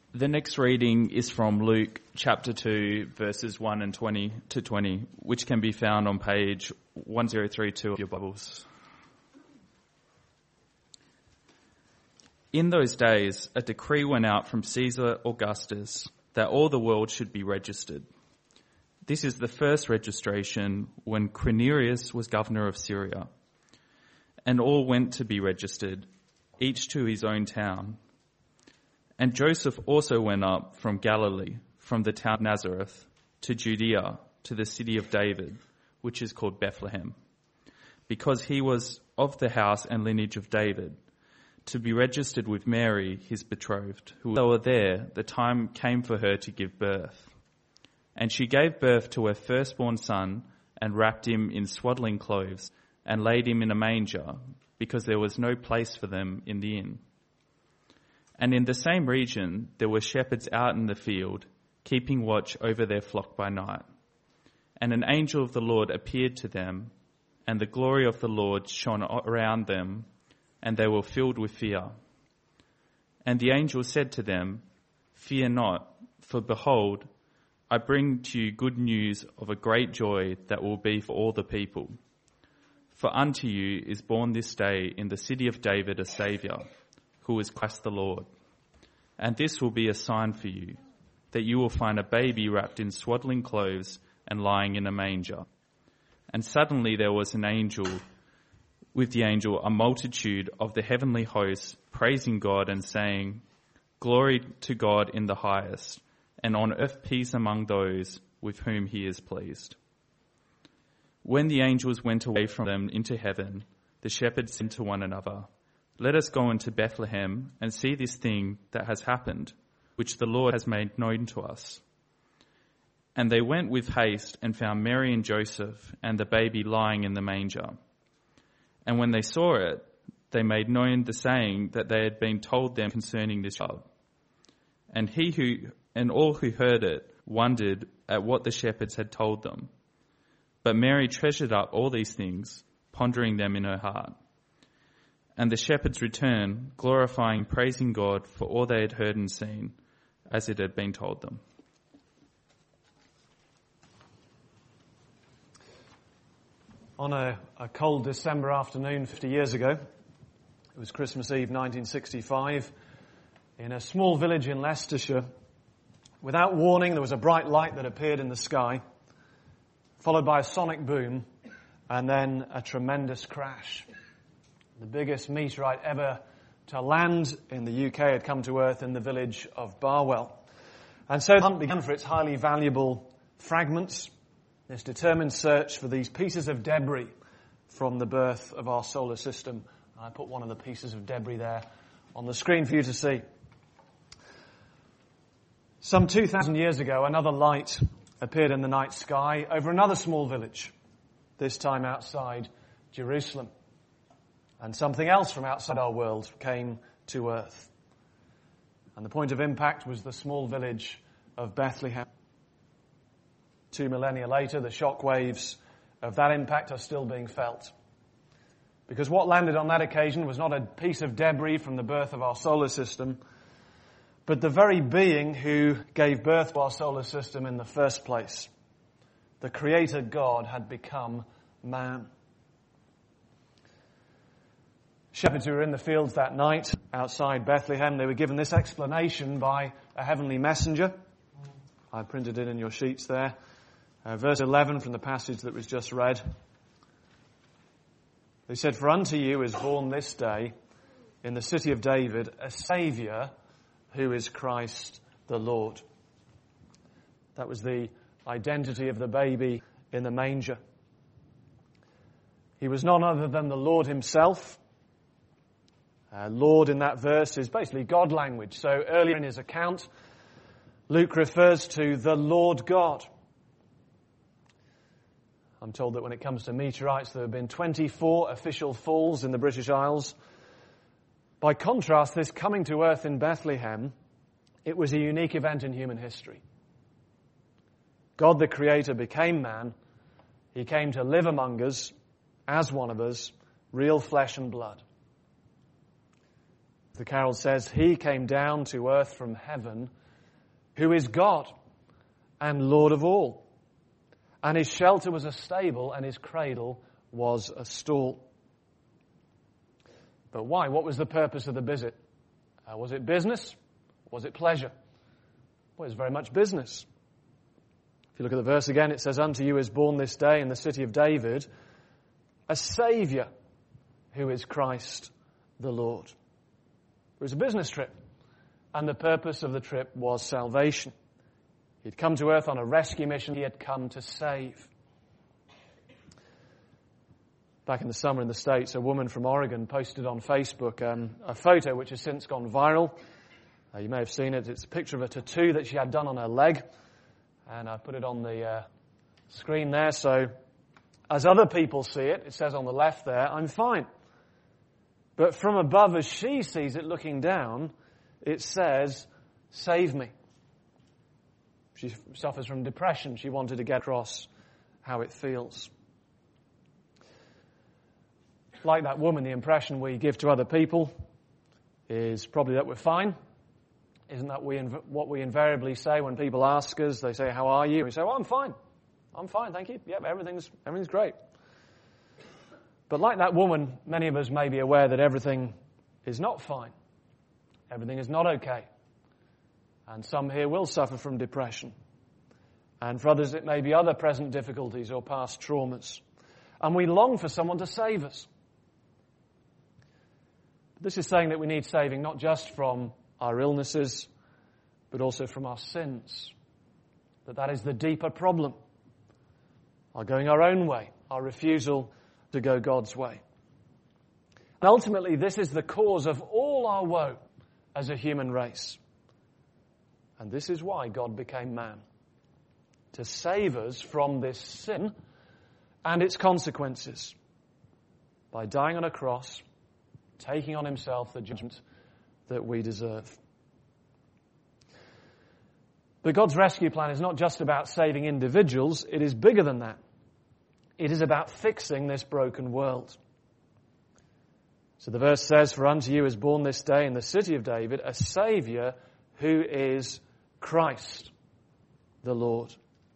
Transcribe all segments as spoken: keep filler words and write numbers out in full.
The next reading is from Luke chapter two, verses one and twenty to twenty, which can be found on page one thousand thirty-two of your Bibles. In those days, a decree went out from Caesar Augustus that all the world should be registered. This is the first registration when Quirinius was governor of Syria. And all went to be registered, each to his own town. And Joseph also went up from Galilee, from the town of Nazareth, to Judea, to the city of David, which is called Bethlehem, because he was of the house and lineage of David, to be registered with Mary, his betrothed, who they were there, the time came for her to give birth. And she gave birth to her firstborn son, and wrapped him in swaddling clothes, and laid him in a manger, because there was no place for them in the inn. And in the same region there were shepherds out in the field, keeping watch over their flock by night. And an angel of the Lord appeared to them, and the glory of the Lord shone around them, and they were filled with fear. And the angel said to them, "Fear not, for behold, I bring to you good news of a great joy that will be for all the people. For unto you is born this day in the city of David a Saviour, who is Christ the Lord. And this will be a sign for you, that you will find a baby wrapped in swaddling clothes and lying in a manger." And suddenly there was an angel, with the angel a multitude of the heavenly hosts, praising God and saying, "Glory to God in the highest, and on earth peace among those with whom he is pleased." When the angels went away from them into heaven, the shepherds said to one another, "Let us go into Bethlehem and see this thing that has happened, which the Lord has made known to us." And they went with haste and found Mary and Joseph and the baby lying in the manger. And when they saw it, they made known the saying that they had been told them concerning this child. And he who and all who heard it wondered at what the shepherds had told them. But Mary treasured up all these things, pondering them in her heart. And the shepherds returned, glorifying and praising God for all they had heard and seen, as it had been told them. On a, a cold December afternoon fifty years ago, it was Christmas Eve nineteen sixty-five, in a small village in Leicestershire, without warning there was a bright light that appeared in the sky, followed by a sonic boom, and then a tremendous crash. The biggest meteorite ever to land in the U K had come to earth in the village of Barwell. And so the hunt began for its highly valuable fragments, this determined search for these pieces of debris from the birth of our solar system. I put one of the pieces of debris there on the screen for you to see. Some two thousand years ago, another light appeared in the night sky over another small village, this time outside Jerusalem. And something else from outside our world came to earth. And the point of impact was the small village of Bethlehem. Two millennia later, the shock waves of that impact are still being felt. Because what landed on that occasion was not a piece of debris from the birth of our solar system, but the very being who gave birth to our solar system in the first place. The Creator God had become man. Shepherds who were in the fields that night outside Bethlehem, they were given this explanation by a heavenly messenger. I printed it in your sheets there. Uh, verse eleven from the passage that was just read. They said, "For unto you is born this day in the city of David a Saviour who is Christ the Lord." That was the identity of the baby in the manger. He was none other than the Lord himself. Uh, Lord in that verse is basically God language. So earlier in his account, Luke refers to the Lord God. I'm told that when it comes to meteorites, there have been twenty-four official falls in the British Isles. By contrast, this coming to earth in Bethlehem, it was a unique event in human history. God the Creator became man. He came to live among us as one of us, real flesh and blood. The carol says, "He came down to earth from heaven who is God and Lord of all. And his shelter was a stable, and his cradle was a stall. But why? What was the purpose of the visit? Uh, was it business? Was it pleasure? Well, it was very much business. If you look at the verse again, it says, "Unto you is born this day in the city of David a Saviour, who is Christ the Lord." It was a business trip, and the purpose of the trip was salvation. He'd come to earth on a rescue mission. He had come to save. Back in the summer in the States, a woman from Oregon posted on Facebook um, a photo which has since gone viral. Uh, you may have seen it. It's a picture of a tattoo that she had done on her leg. And I put it on the uh, screen there. So as other people see it, it says on the left there, "I'm fine." But from above, as she sees it looking down, it says, "Save me." She suffers from depression. She wanted to get across how it feels. Like that woman, the impression we give to other people is probably that we're fine. Isn't that we inv- what we invariably say when people ask us? They say, "How are you?" We say, "Well, I'm fine. I'm fine, thank you. Yep, everything's everything's great." But like that woman, many of us may be aware that everything is not fine. Everything is not okay. And some here will suffer from depression. And for others, it may be other present difficulties or past traumas. And we long for someone to save us. This is saying that we need saving not just from our illnesses, but also from our sins. That that is the deeper problem. Our going our own way, our refusal to go God's way. And ultimately, this is the cause of all our woe as a human race. And this is why God became man. To save us from this sin and its consequences. By dying on a cross, taking on himself the judgment that we deserve. But God's rescue plan is not just about saving individuals, it is bigger than that. It is about fixing this broken world. So the verse says, "For unto you is born this day in the city of David a Saviour who is Christ the Lord."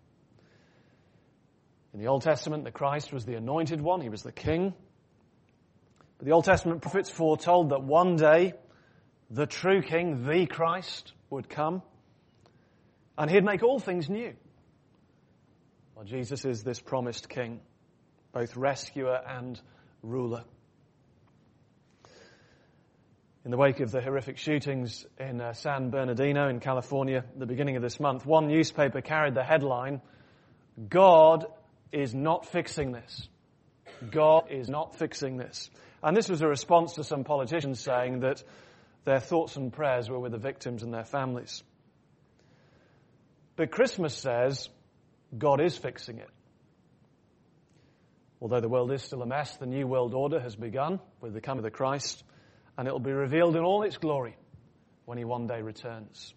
In the Old Testament, the Christ was the anointed one. He was the king. But the Old Testament prophets foretold that one day the true king, the Christ, would come. And he'd make all things new. Well, Jesus is this promised king, both rescuer and ruler. In the wake of the horrific shootings in uh, San Bernardino in California at the beginning of this month, one newspaper carried the headline, "God is not fixing this. God is not fixing this." And this was a response to some politicians saying that their thoughts and prayers were with the victims and their families. But Christmas says God is fixing it. Although the world is still a mess, the new world order has begun with the coming of the Christ, and it will be revealed in all its glory when he one day returns.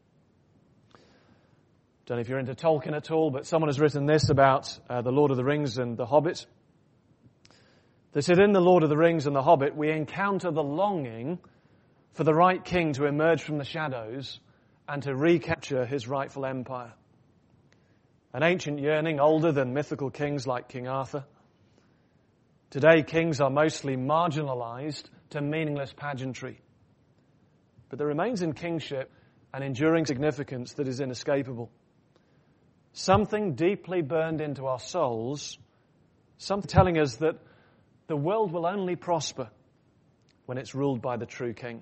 Don't know if you're into Tolkien at all, but someone has written this about uh, The Lord of the Rings and The Hobbit. They said, in The Lord of the Rings and The Hobbit, we encounter the longing for the right king to emerge from the shadows and to recapture his rightful empire. An ancient yearning older than mythical kings like King Arthur. Today, kings are mostly marginalized to meaningless pageantry. But there remains in kingship an enduring significance that is inescapable. Something deeply burned into our souls, something telling us that the world will only prosper when it's ruled by the true king.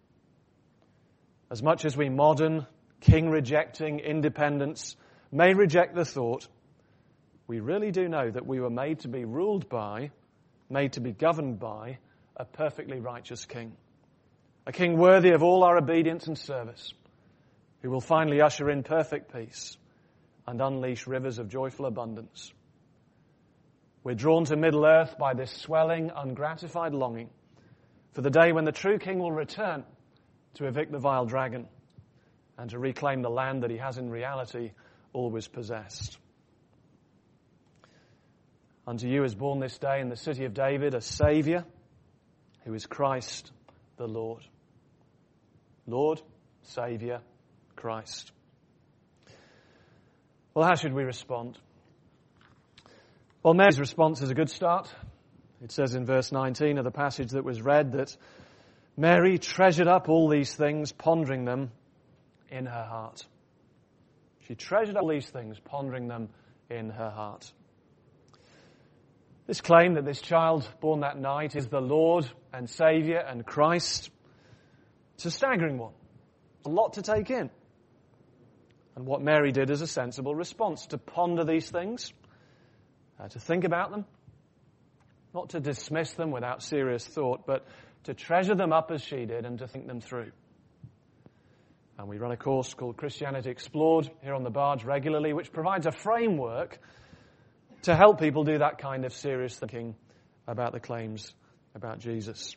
As much as we modern, king-rejecting independents may reject the thought, we really do know that we were made to be ruled by, made to be governed by, a perfectly righteous king. A king worthy of all our obedience and service, who will finally usher in perfect peace and unleash rivers of joyful abundance. We're drawn to Middle Earth by this swelling, ungratified longing for the day when the true king will return to evict the vile dragon and to reclaim the land that he has in reality always possessed. Unto you is born this day in the city of David a Saviour, who is Christ the Lord. Lord, Saviour, Christ. Well, how should we respond? Well, Mary's response is a good start. It says in verse nineteen of the passage that was read that Mary treasured up all these things, pondering them in her heart. She treasured up all these things, pondering them in her heart. This claim that this child born that night is the Lord and Saviour and Christ, it's a staggering one. A lot to take in. And what Mary did is a sensible response, to ponder these things, uh, to think about them, not to dismiss them without serious thought, but to treasure them up as she did and to think them through. And we run a course called Christianity Explored here on the Barge regularly, which provides a framework to help people do that kind of serious thinking about the claims about Jesus.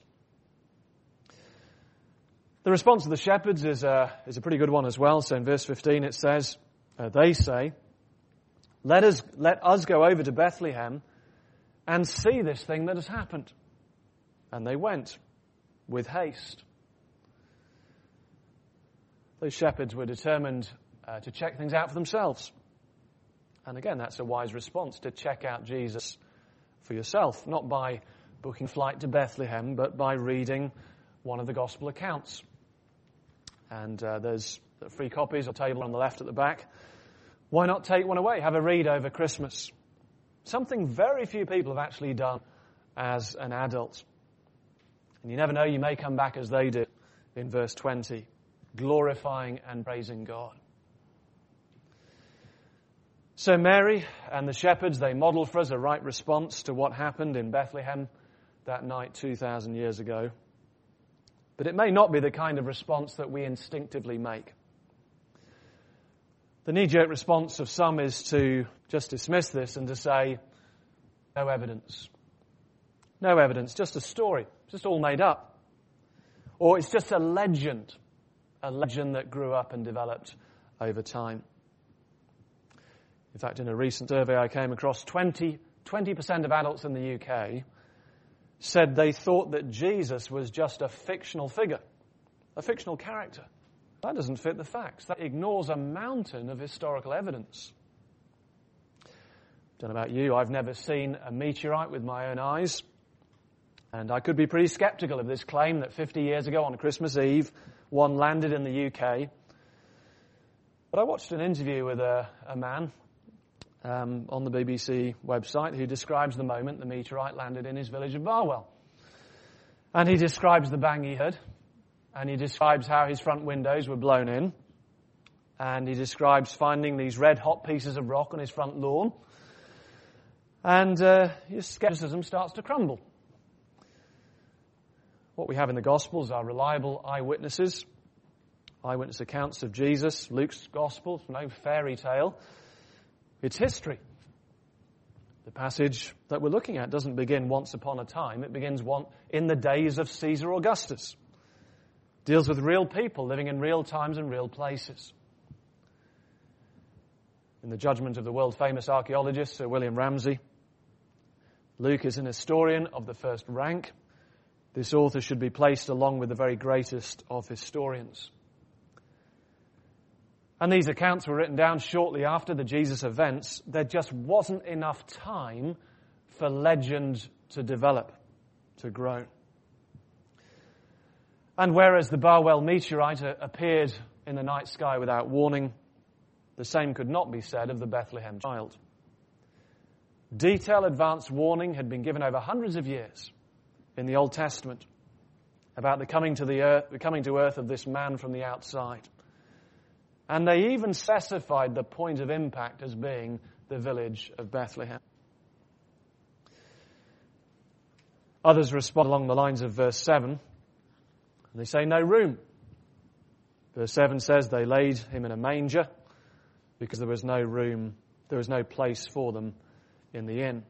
The response of the shepherds is a, is a pretty good one as well. So in verse fifteen it says, uh, they say, let us, let us go over to Bethlehem and see this thing that has happened. And they went with haste. Those shepherds were determined uh, to check things out for themselves. And again, that's a wise response, to check out Jesus for yourself, not by booking a flight to Bethlehem, but by reading one of the gospel accounts. And uh, there's free copies on the table on the left at the back. Why not take one away? Have a read over Christmas. Something very few people have actually done as an adult. And you never know, you may come back as they did in verse twenty, glorifying and praising God. So Mary and the shepherds, they model for us a right response to what happened in Bethlehem that night two thousand years ago. But it may not be the kind of response that we instinctively make. The knee-jerk response of some is to just dismiss this and to say, no evidence. No evidence, just a story, just all made up. Or it's just a legend, a legend that grew up and developed over time. In fact, in a recent survey I came across, twenty, twenty percent of adults in the U K said they thought that Jesus was just a fictional figure, a fictional character. That doesn't fit the facts. That ignores a mountain of historical evidence. Don't know about you, I've never seen a meteorite with my own eyes. And I could be pretty sceptical of this claim that fifty years ago on Christmas Eve, one landed in the U K. But I watched an interview with a, a man um, on the B B C website who describes the moment the meteorite landed in his village of Barwell. And he describes the bang he heard. And he describes how his front windows were blown in. And he describes finding these red-hot pieces of rock on his front lawn. And uh, his skepticism starts to crumble. What we have in the Gospels are reliable eyewitnesses, eyewitness accounts of Jesus. Luke's Gospel, no fairy tale. It's history. The passage that we're looking at doesn't begin once upon a time. It begins one in the days of Caesar Augustus. Deals with real people living in real times and real places. In the judgment of the world-famous archaeologist Sir William Ramsay, Luke is an historian of the first rank. This author should be placed along with the very greatest of historians. And these accounts were written down shortly after the Jesus events. There just wasn't enough time for legend to develop, to grow. And whereas the Barwell meteorite appeared in the night sky without warning, the same could not be said of the Bethlehem child. Detailed advance warning had been given over hundreds of years in the Old Testament about the coming to the earth, the coming to earth of this man from the outside. And they even specified the point of impact as being the village of Bethlehem. Others respond along the lines of verse seven. And they say, no room. Verse seven says they laid him in a manger because there was no room, there was no place for them in the inn.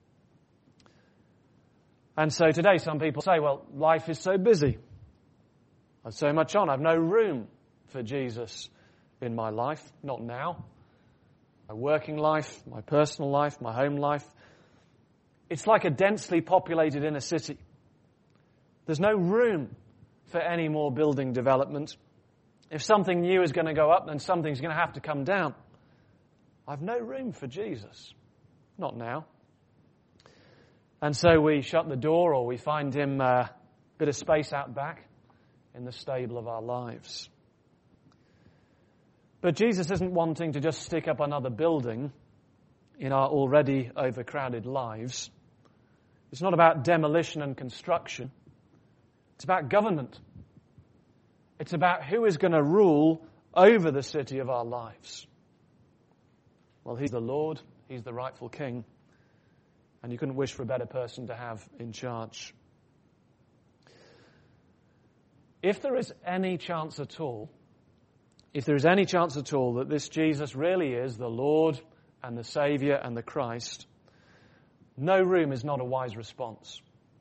And so today some people say, well, life is so busy. I've so much on. I've no room for Jesus in my life. Not now. My working life, my personal life, my home life. It's like a densely populated inner city. There's no room for any more building development. If something new is going to go up, then something's going to have to come down. I've no room for Jesus. Not now. And so we shut the door, or we find him a bit of space out back in the stable of our lives. But Jesus isn't wanting to just stick up another building in our already overcrowded lives. It's not about demolition and construction. It's about government. It's about who is going to rule over the city of our lives. Well, he's the Lord. He's the rightful king. And you couldn't wish for a better person to have in charge. If there is any chance at all, if there is any chance at all that this Jesus really is the Lord and the Saviour and the Christ, no room is not a wise response.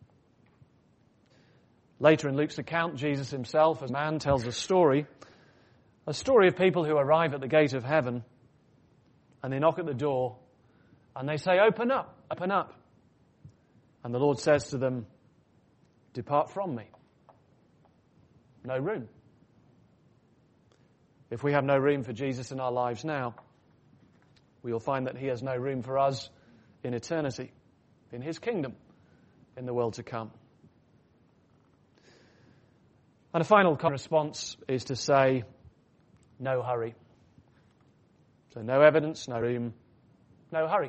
Later in Luke's account, Jesus himself, as man, tells a story, a story of people who arrive at the gate of heaven and they knock at the door and they say, "Open up, open up." And the Lord says to them, "Depart from me." No room. If we have no room for Jesus in our lives now, we will find that he has no room for us in eternity, in his kingdom, in the world to come. And a final response is to say, no hurry. So no evidence, no room, no hurry.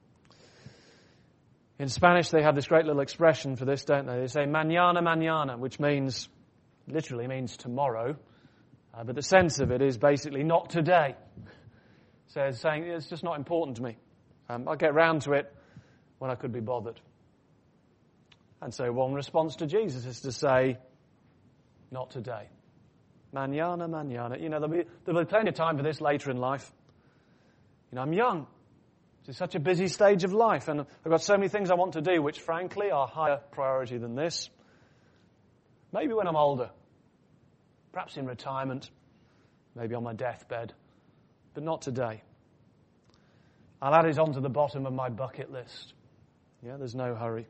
In Spanish, they have this great little expression for this, don't they? They say, mañana, mañana, which means, literally means tomorrow. Uh, but the sense of it is basically not today. So it's saying, it's just not important to me. Um, I'll get round to it when I could be bothered. And so one response to Jesus is to say, not today. Mañana, mañana. You know, there'll be, there'll be plenty of time for this later in life. You know, I'm young. It's such a busy stage of life, and I've got so many things I want to do, which frankly are higher priority than this. Maybe when I'm older. Perhaps in retirement. Maybe on my deathbed. But not today. I'll add it onto the bottom of my bucket list. Yeah, there's no hurry.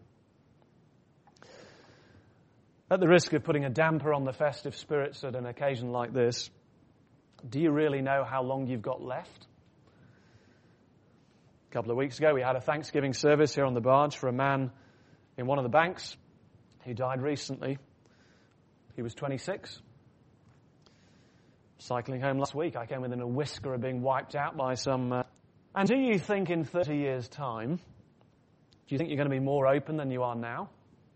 At the risk of putting a damper on the festive spirits at an occasion like this, do you really know how long you've got left? A couple of weeks ago, we had a Thanksgiving service here on the barge for a man in one of the banks. He died recently. He was twenty-six. Cycling home last week, I came within a whisker of being wiped out by some... Uh... And do you think in thirty years' time, do you think you're going to be more open than you are now?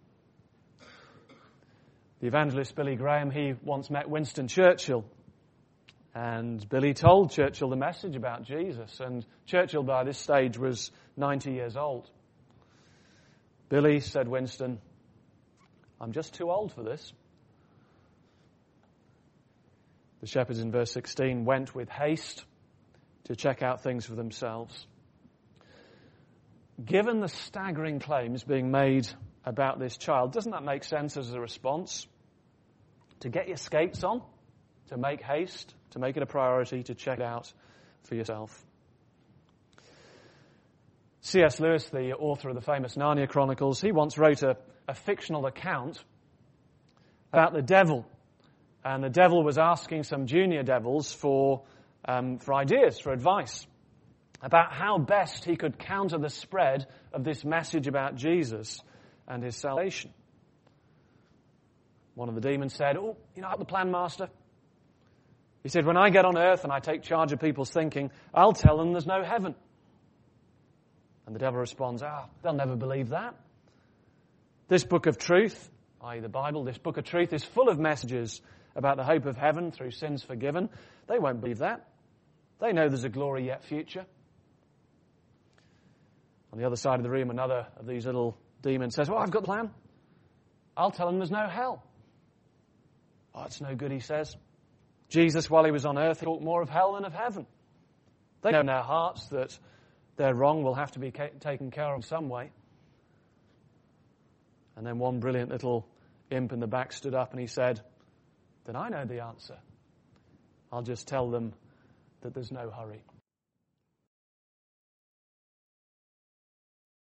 The evangelist Billy Graham, he once met Winston Churchill. And Billy told Churchill the message about Jesus. And Churchill, by this stage, was ninety years old. Billy, said Winston, "I'm just too old for this." The shepherds in verse sixteen went with haste to check out things for themselves. Given the staggering claims being made about this child, doesn't that make sense as a response? To get your skates on, to make haste, to make it a priority, to check it out for yourself. C S Lewis, the author of the famous Narnia Chronicles, he once wrote a, a fictional account about the devil. And the devil was asking some junior devils for, um, for ideas, for advice, about how best he could counter the spread of this message about Jesus and his salvation. One of the demons said, "Oh, you know, I have the plan, Master." He said, "When I get on earth and I take charge of people's thinking, I'll tell them there's no heaven." And the devil responds, "Ah, they'll never believe that. This book of truth, that is the Bible, this book of truth is full of messages about the hope of heaven through sins forgiven. They won't believe that. They know there's a glory yet future." On the other side of the room, another of these little demons says, "Well, I've got the plan. I'll tell them there's no hell." "Oh, it's no good," he says. Jesus, while he was on earth, he talked more of hell than of heaven. They know in their hearts that their wrong will have to be taken care of in some way. And then one brilliant little imp in the back stood up and he said, "Then I know the answer. I'll just tell them that there's no hurry."